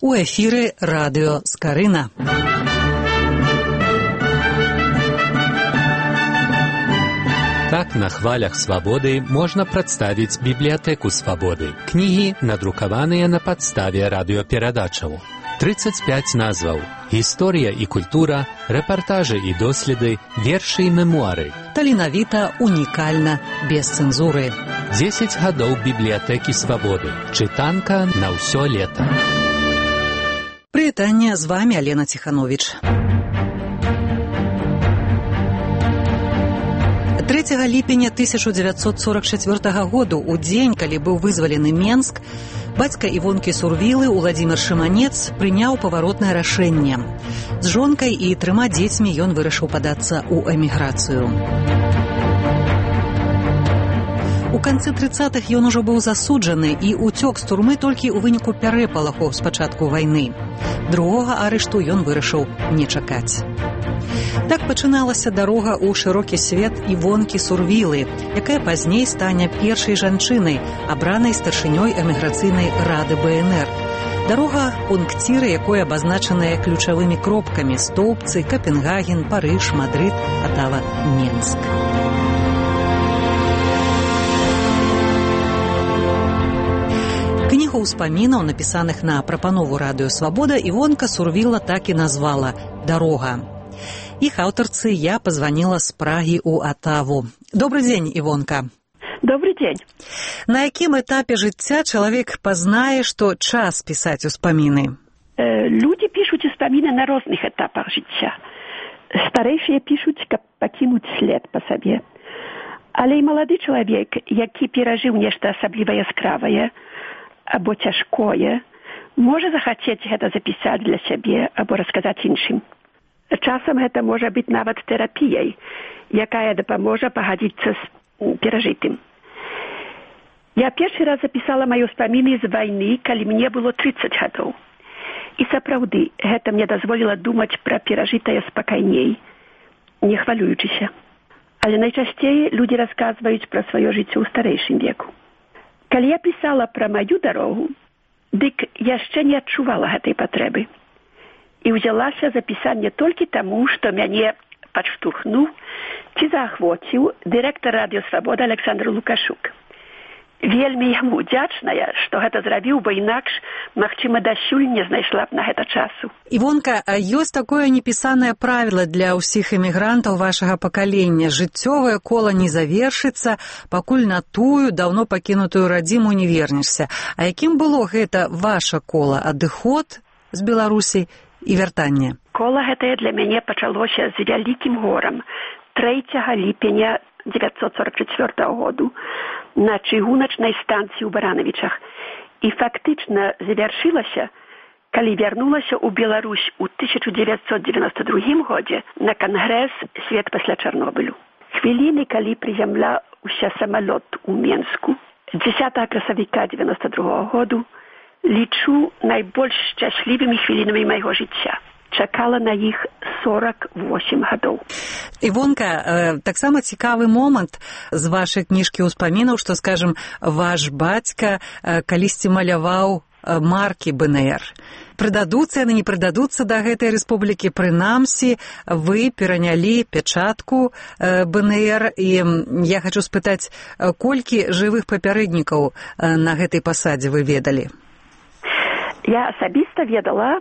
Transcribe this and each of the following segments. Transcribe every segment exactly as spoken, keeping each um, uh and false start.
У эфіры радыё Скарына. Так на хвалях свабоды можна прадставіць бібліятэку свабоды. Кнігі, надрукаваныя на падставе радыёперадачаў. тридцать пять назваў. Гісторыя і культура, рэпартажы і доследы, вершы і мемуары. Таленавіта, унікальна, без цэнзуры. дзесяць гадоў бібліятэкі свабоды. Чытанка на ўсё лета. Прывітанне, з вами Алена Ціхановіч. трэцяга ліпеня тысяча дзевяцьсот сорок чацвёртага году, у дзень, калі быў вызвалены Менск, бацька Івонкі Сурвілы Уладзімір Шыманец прыняў паваротнае рашэнне. З жонкай і трыма дзецьмі ён вырашыў падацца ў эміграцыю. У канцы трыццатых ён ужо быў засуджаны і уцёк з турмы толькі ў выніку пярэпалаху з пачатку вайны. Другога арышту ён вырашыў не чакаць. Так пачыналася дарога ў шырокі свет Івонкі Сурвілы, якая пазней стане першай жанчынай, абранай старшынёй эміграцыйнай рады бэ эн эр. Дарога пункціры, якой абазначаныя ключавымі кропкамі: Стоўбцы, Капенгаген, Парыж, Мадрыд, Атава, Менск. Кнігу ўспамінаў, напісаных на прапанову радыё Свабода, Івонка Сурвіла так і назвала «Дарога». Іх аўтарцы я пазваніла з Прагі ў Атаву. Добрый дзень, Івонка. Добрый дзень. На якім этапе жыцця чалавек пазнае, што час пісаць успаміны? Э, людзі пішуць успаміны на розных этапах жыцця. Старэйшыя пішуць, каб пакінуць след па сабе. Але і малады чалавек, які перажыў нешта асабліва яскравае або цяжкое, можа захацець гэта запісаць для сябе або расказаць іншым. Часам гэта можа быць нават тэрапіяй, якая дапаможа пагадзіцца з перажытым. Я першы раз запісала мае ўспаміны з вайны, калі мне было трыццаць гадоў. І сапраўды, гэта мне дазволіла думаць пра перажытае спакайней, не хвалюючыся. Але найчасцей людзі расказваюць пра сваё жыццё ў старэйшым веку. Калі я пісала пра маю дарогу, дык яшчэ не адчувала гэтай патрэбы. І ўзялася запісаць не толькі таму, што мяне падштурхнуў ці заахвоціў дырэктар радыё Свабода Александр Лукашук. Вельмі яму ўдзячная, што гэта зрабіў, бо інакш, магчыма, дасюль не знайшла б на гэта часу. Івонка, ёсць такое непісанае правіла для ўсіх эмігрантаў вашага пакалення. Жыццёвае кола не завершыцца, пакуль на тую даўно пакінутую радзіму не вернешся. А якім было гэта ваша кола? Адыход з Беларусі і вяртанне? Кола гэтае для мяне пачалося з вялікім горам трэцяга ліпеня дзевяцьсот сорок чацвёртага году на чыгуначнай станцыі ў Баранавічах і фактычна завяршылася, калі вярнулася ў Беларусь у тысяча дзевяцьсот дзевяносто другім годзе на кангрэс «Свет пасля Чарнобылю». Хвіліны, калі прызямляўся самалёт у Менску дзесятага красавіка дзевяносто другога году, лічу найбольш шчаслівымі хвілінамі майго жыцця. Чакала на іх сорок восемь гадоў. Івонка, э, таксама цікавы момант з вашай кніжкі ўспамінаў, што, скажем, ваш бацька э, калісьці маляваў э, маркі бэ эн эр. Прыдадуцца яны, не прыдадуцца да гэтай рэспублікі, прынамсі, вы перанялі пячатку э, бэ эн эр, і я хачу спытаць, колькі жывых папярэднікаў э, на гэтай пасадзе вы ведалі? Я асабіста ведала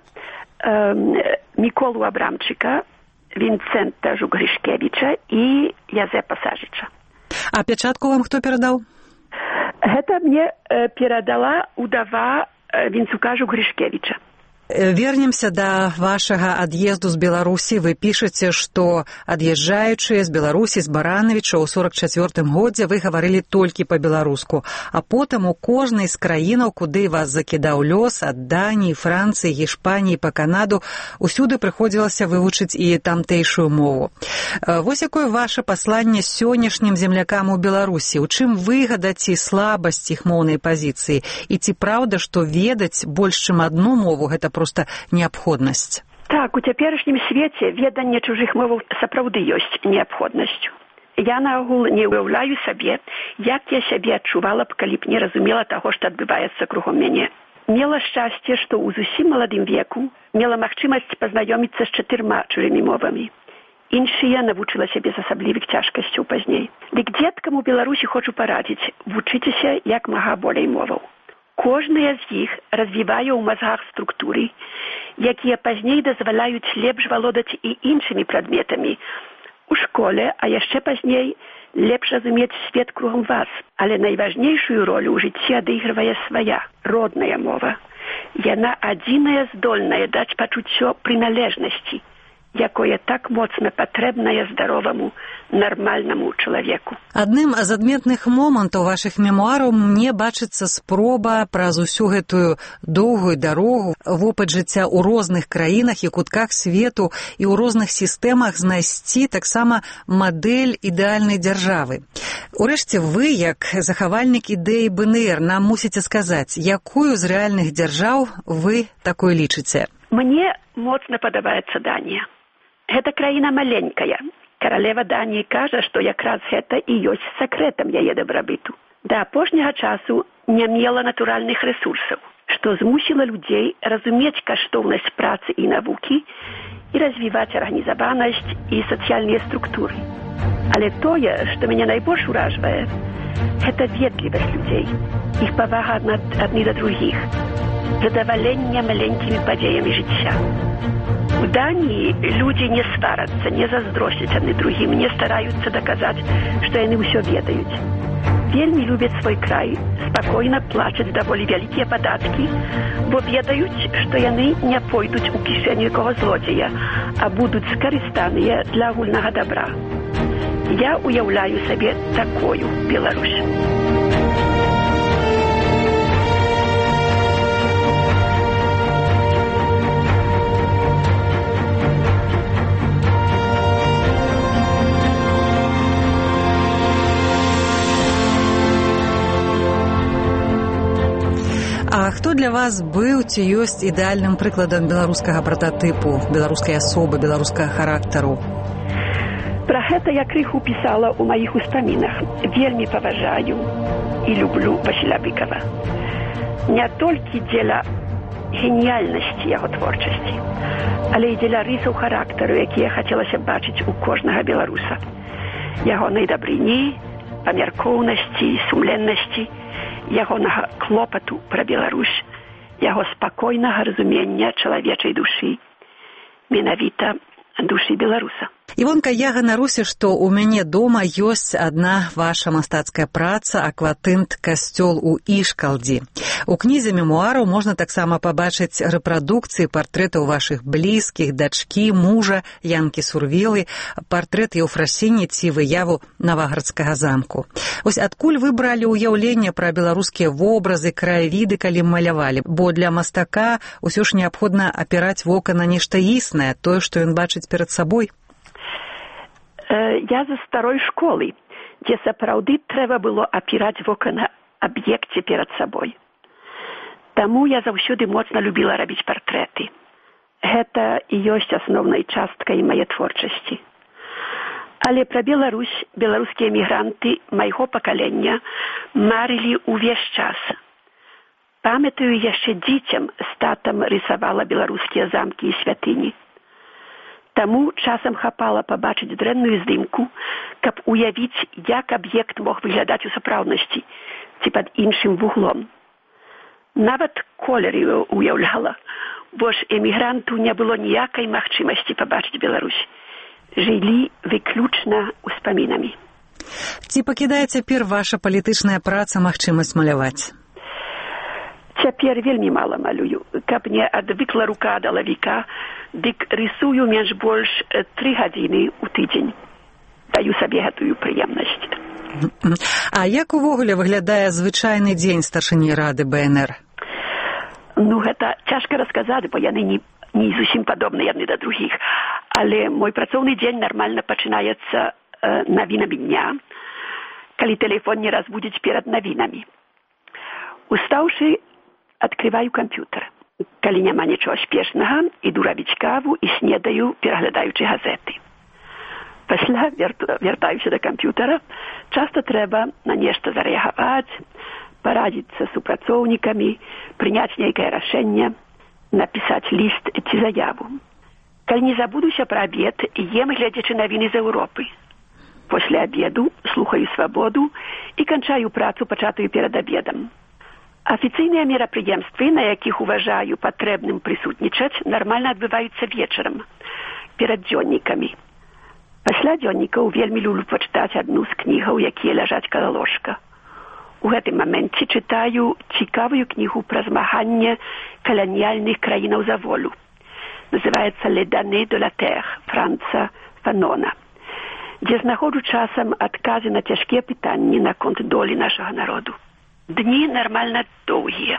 Міколу Абрамчыка, Вінцэнта Жугрышкевіча і Язэпа Сажыча. А пячатку вам хто перадаў? Гэта мне перадала удава Вінцука Жугрышкевіча. Вернемся да вашага ад'езду з Беларусі. Вы пішаце, што ад'язджаючыя з Беларусі, з Баранавіча ў сорок чацвёртым годзе вы гаварылі толькі па-беларуску, а потым у кожнай з краінаў, куды вас закідаў лёс, ад Даніі, Францыі, Гішпаніі па Канаду, усюды прыходзілася вывучыць і тамтэйшую мову. Вось якое ваше пасланне сённяшнім землякам у Беларусі? У чым выгада ці слабасць іх моўнай пазіцыі? І ці праўда, што ведаць больш чым адну мову гэта проста неабходнасць? Так, у цяперашнім свеце веданне чужых моваў сапраўды ёсць неабходнасцю. Я наогул не ўяўляю сабе, як я сябе адчувала б, калі б не разумела таго, што адбываецца кругом мяне. Мела шчасце, што ў зусім маладым веку мела магчымасць пазнаёміцца з чатырма чужымі мовамі. Іншыя навучылася без асаблівых цяжкасцяў пазней. Дык дзеткам у Беларусі хочу парадзіць, вучыцеся як мага болей моваў. Кожная з іх развівае ў мазгах структуры, якія пазней дазваляюць лепш валодаць і іншымі прадметамі у школе, а яшчэ пазней лепш разумець свет кругом вас. Але найважнейшую ролю ў жыцці адыгрывае свая, родная мова. Яна адзіная здольная даць пачуццё прыналежнасці, якое так моцна патрэбнае здароваму, нармальнаму чалавеку. Адным з адметных момантаў вашых мемуараў мне бачыцца спроба праз усю гэтую доўгую дарогу, вопыт жыцця ў розных краінах і кутках свету і ў розных сістэмах знайсці таксама мадэль ідэальнай дзяржавы. Урэшце вы, як захавальнік ідэі бэ эн ер, нам мусіце сказаць, якую з рэальных дзяржаў вы такой лічыце? Мне моцна падабаецца Данія. Гэта краіна маленькая. Каралева Даніі кажа, што якраз гэта і ёсць сакрэтам яе дабрабыту. Да апошняга часу не мела натуральных рэсурсаў, што змусіла людзей разумець каштоўнасць працы і навукі і развіваць арганізаванасць і сацыяльныя структуры. Але тое, што мяне найбольш уражвае, гэта ветлівасць людзей, іх павага адны да другіх, задаваленне маленькімі падзеямі жыцця. У Даніі людзі не сварацца, не заздросцяць адны другім, не стараюцца даказаць, што яны ўсё ведаюць. Вельмі любяць свой край, спакойна плацяць даволі вялікія падаткі, бо ведаюць, што яны не пойдуць у кішэню якога злодзея, а будуць скарыстаныя для агульнага дабра. Я уяўляю сабе такую Беларусь. А хто для вас быў ці ёсць ідэальным прыкладам беларускага прататыпу, беларускай асобы, беларускага характару? Пра гэта я крыху пісала ў маіх успамінах. Вельмі паважаю і люблю Васіля Быкова. Не толькі дзеля геніяльнасці яго творчасці, але і дзеля рысаў характару, якія хацелася бачыць у кожнага беларуса. Ягонай дабрыні, памяркоўнасці, сумленнасці, ягонага клопату пра Беларусь, яго спакойнага разумення чалавечай душы, менавіта душы беларуса. Івонка, я ганаруся, што ў мяне дома ёсць адна ваша мастацкая праца «Акватынт. Касцёл у Ішкалдзі». У кнізе мемуараў можна таксама пабачыць рэпрадукцыі партрэтаў вашых блізкіх, дачкі, мужа, Янкі Сурвілы, партрэт Еўфрасіні ці выяву Наваградскага замку. Вось адкуль вы бралі ўяўленне пра беларускія вобразы, краявіды, калі малявалі? Бо для мастака ўсё ж неабходна апіраць вока на нешта існае, тое, што ён бачыць перад сабой. Я за старой школы, дзе сапраўды трэба было апіраць вока на аб'екце перад сабой. Таму я заўсёды моцна любіла рабіць партрэты. Гэта і ёсць асноўнай часткай мае творчасці. Але пра Беларусь беларускія эмігранты майго пакалення марылі ўвесь час. Памятаю, яшчэ дзіцям з татам рысавала беларускія замкі і святыні. Таму часам хапала пабачыць дрэнную здымку, каб уявіць, як аб'ект мог выглядаць у сапраўднасці ці пад іншым вуглом. Нават колеры уяўляла, бо ж эмігранту не было ніякай магчымасці пабачыць Беларусь. Жылі выключна ўспамінамі. Ці пакідае цяпер ваша палітычная праца магчымасць маляваць? Цяпер вельмі мала малюю. Каб не адвыкла рука да лавіка, дык рысую менш больш тры гадзіны ў тыдзень. Даю сабе гэтую прыемнасць. А як увогуле выглядае звычайны дзень старшыні рады бэ эн эр? Ну, гэта цяжка расказаць, бо яны не, не зусім падобныя адны да другіх. Але мой працоўны дзень нармальна пачынаецца э, навінамі дня, калі тэлефон не разбудзіць перад навінамі. Устаўшы, адкрываю камп'ютар. Калі няма нічого спешнага, іду рабіць каву і снедаю, пераглядаючы газеты. Пасля вертаюся да камп'ютара. Часта трэба на нешта зарэагаваць, парадзіцца з супрацоўнікамі, прыняць нейкае рашэнне, напісаць ліст ці заяву. Калі не забудуся пра абед, ем, глядзячы навіны з Еўропы. Пасля абеду слухаю свабоду і канчаю працу, пачатую перад абедам. Афіцыйныя мерапрыемствы, на якіх уважаю патрэбным прысутнічаць, нармальна адбываюцца вечарам, перад дзённікамі. Пасля дзённікаў вельмі люблю пачытаць адну з кнігаў, якія ляжаць каля ложка. У гэтым маменце чытаю цікавую кнігу пра змаганне каланіяльных краінаў за волю. Называецца «Les damnés de la terre» Франца Фанона, дзе знаходжу часам адказы на цяжкія пытанні наконт долі нашага народу. Дні нармальна доўгія,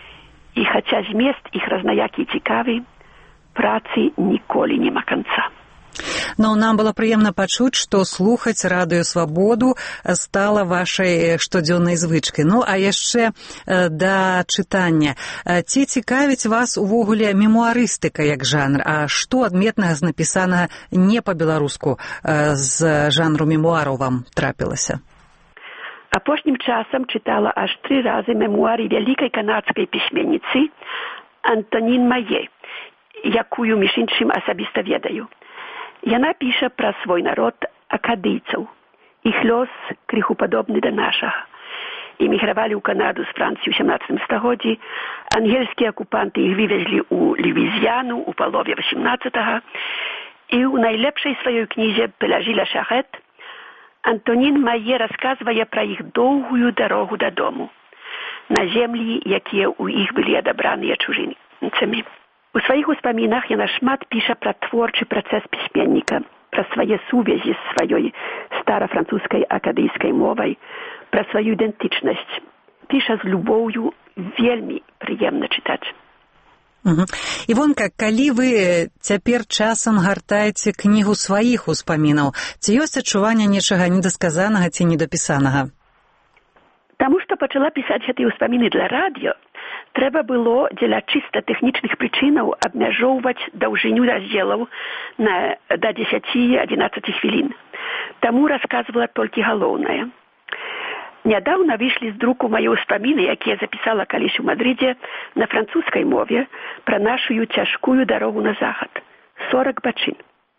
і хаця змест іх разнаякі цікавы, працы ніколі няма канца. Но нам было прыемна пачуць, што слухаць радыё «Свабоду» стала вашай штодзённай звычкай. Ну, а яшчэ да чытання. Ці цікавіць вас увогуле мемуарыстыка як жанр? А што адметнага з напісанага не па-беларуску з жанру мемуараў вам трапілася? Апошнім часам чытала аж тры разы мемуары вялікай канадскай пісьменніцы Антонін Мае, якую, між іншым, асабіста ведаю. Яна піша пра свой народ акадыйцаў. Іх лёс крыху падобны да нашага. Эмігравалі ў Канаду з Францыі ў сямнаццатым стагоддзі, ангельскія акупанты іх вывезлі ў Луізіяну ў палове васемнаццатага, і ў найлепшай сваёй кнізе «Пелажі ля Шарет» Антонін Мае расказвае пра іх доўгую дарогу дадому, на землі, якія ў іх былі адабраныя чужынцамі. У сваіх успамінах яна шмат піша пра творчы працэс пісьменніка, пра свае сувязі з сваёй старафранцузскай акадыйскай мовай, пра сваю ідэнтычнасць. Піша з любоўю, вельмі прыемна чытаць. Угу. Івонка, калі вы цяпер часам гартаеце кнігу сваіх успамінаў, ці ёсць адчуванне нечага недасказанага ці недапісанага? Таму што пачала пісаць гэтыя ўспаміны для радыё, трэба было дзеля чыста тэхнічных прычынаў абмяжоўваць даўжыню раздзелаў на да дзесяці-адзінаццаці хвілін. Таму расказвала толькі галоўнае. Нядаўна выйшлі з друку мае ўспаміны, якія запісала калісь у Мадрыдзе на французскай мове пра нашую цяжкую дарогу на захад. сорак бачын.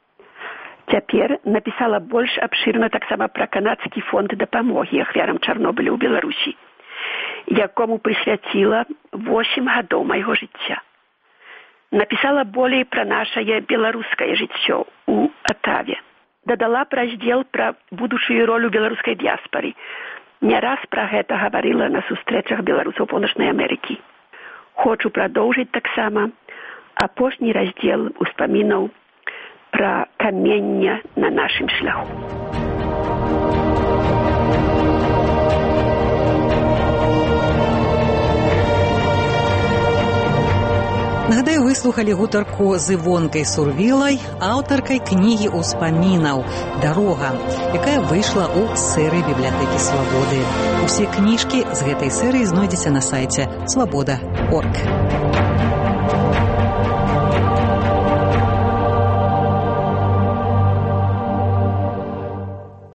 Цяпер напісала больш абшырна таксама пра канадскі фонд дапамогі ахвярам Чарнобыля ў Беларусі, якому прысвяціла восем гадоў майго жыцця. Напісала болей пра нашае беларускае жыццё ў Атаве. Дадала пра раздзел пра будучую ролю беларускай дыяспары. Не раз пра гэта гаварыла на сустрэчах беларусаў Паўночнай Амерыкі. Хочу прадоўжыць таксама апошні раздзел успамінаў пра каменне на нашым шляху. Нагадаю, вы слухалі гутарку з Івонкай Сурвілай, аўтаркай кнігі ўспамінаў «Дарога», якая выйшла ў серыі бібліятэкі «Свабоды». Усе кніжкі з гэтай серыі знойдзеце на сайце свабода крапка орг.